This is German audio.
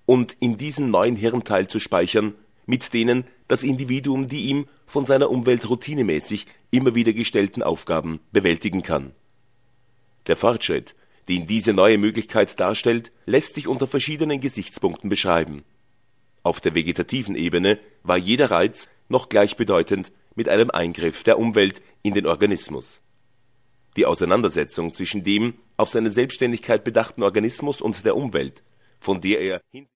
und in diesen neuen Hirnteil zu speichern, mit denen das Individuum die ihm von seiner Umwelt routinemäßig immer wieder gestellten Aufgaben bewältigen kann. Der Fortschritt, den diese neue Möglichkeit darstellt, lässt sich unter verschiedenen Gesichtspunkten beschreiben. Auf der vegetativen Ebene war jeder Reiz noch gleichbedeutend mit einem Eingriff der Umwelt in den Organismus. Die Auseinandersetzung zwischen dem auf seine Selbstständigkeit bedachten Organismus und der Umwelt, von der er